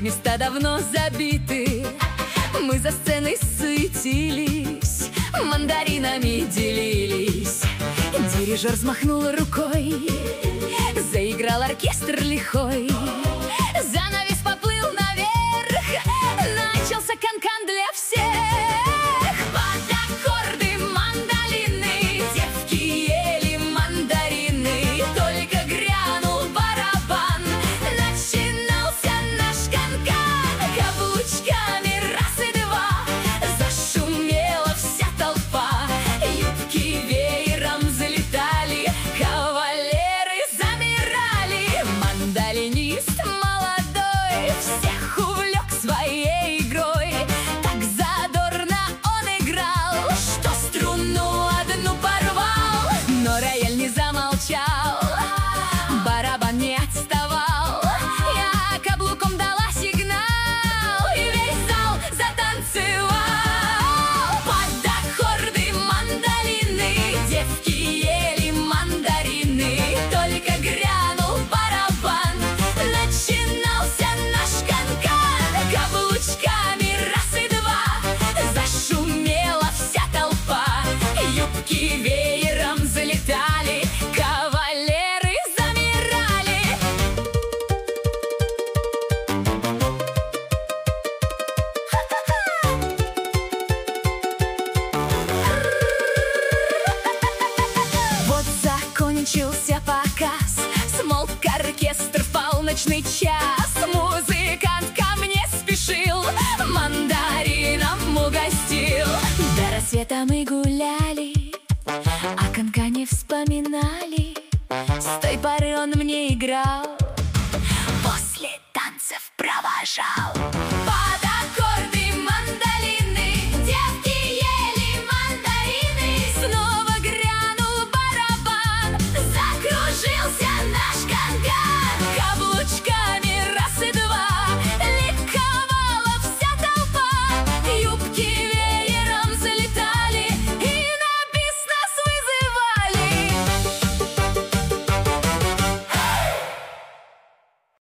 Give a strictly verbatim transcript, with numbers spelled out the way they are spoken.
места давно забиты. Мы за сценой суетились, мандаринами делились. Дирижер взмахнул рукой, заиграл оркестр лихой. Занавес поплыл наверх, начался канкан для всех. Под аккорды мандолины девки ели мандарины. Только грянул барабан, начинался наш канкан. Каблучками раз и два зашумела вся толпа. Юбки веером залетали, кавалеры замирали. Мандолинист молодой всех увлек своей игрой. Так задорно он играл, что струну одну порвал. Но рояль не замолчал, барабан не отставал. Я каблуком дала сигнал, и весь зал затанцевал. Под аккорды мандолины девки ели мандарины. Только грянул барабан, начинался наш канкан. Каблучками раз и два зашумела вся толпа. Юбки веером залетали, кавалеры замирали. Вот закончился показ, смолк оркестр в полночный час.